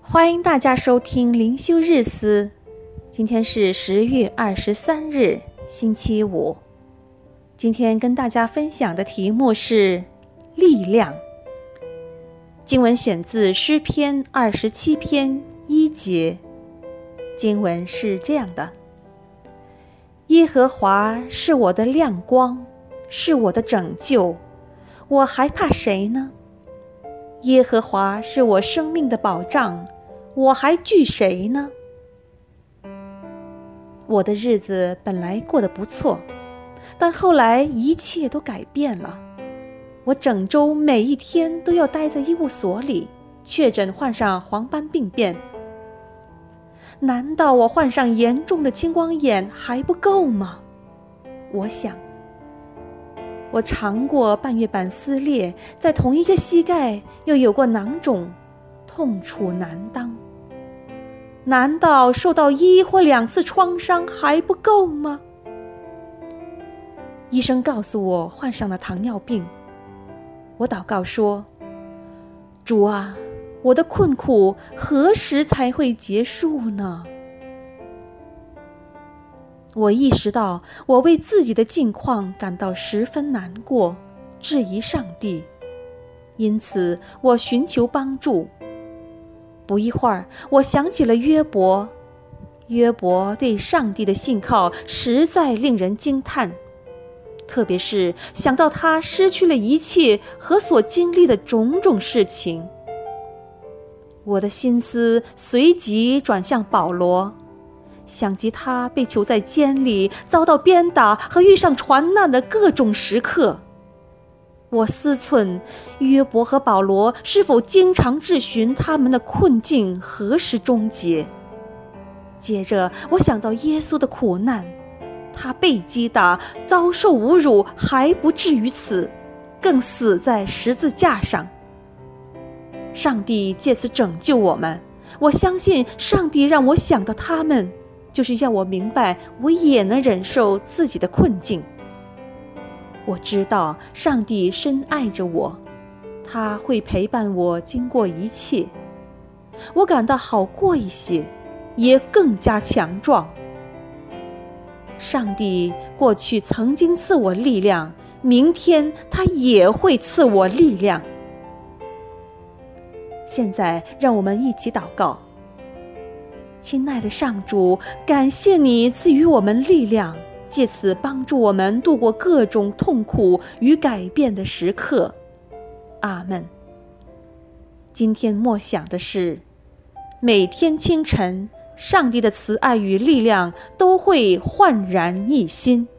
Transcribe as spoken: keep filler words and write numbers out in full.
欢迎大家收听灵修日思，今天是十月二十三日，星期五。今天跟大家分享的题目是力量。经文选自诗篇二十七篇一节，经文是这样的：耶和华是我的亮光，是我的拯救，我还怕谁呢？耶和华是我生命的保障，我还惧谁呢？我的日子本来过得不错，但后来一切都改变了。我整周每一天都要待在医务所里，确诊患上黄斑病变。难道我患上严重的青光眼还不够吗？我想，我尝过半月板撕裂，在同一个膝盖又有过囊肿，痛楚难当。难道受到一或两次创伤还不够吗？医生告诉我患上了糖尿病。我祷告说，主啊，我的困苦何时才会结束呢？我意识到我为自己的境况感到十分难过，质疑上帝，因此我寻求帮助。不一会儿，我想起了约伯。约伯对上帝的信靠实在令人惊叹，特别是想到他失去了一切和所经历的种种事情。我的心思随即转向保罗，想及他被囚在监里，遭到鞭打和遇上船难的各种时刻。我思忖约伯和保罗是否经常质询他们的困境何时终结。接着我想到耶稣的苦难，他被击打，遭受侮辱，还不至于此，更死在十字架上。上帝借此拯救我们，我相信上帝让我想到他们，就是要我明白我也能忍受自己的困境。我知道上帝深爱着我，他会陪伴我经过一切。我感到好过一些，也更加强壮。上帝过去曾经赐我力量，明天他也会赐我力量。现在让我们一起祷告。亲爱的上主，感谢你赐予我们力量，借此帮助我们度过各种痛苦与改变的时刻。阿们。今天默想的是，每天清晨，上帝的慈爱与力量都会焕然一新。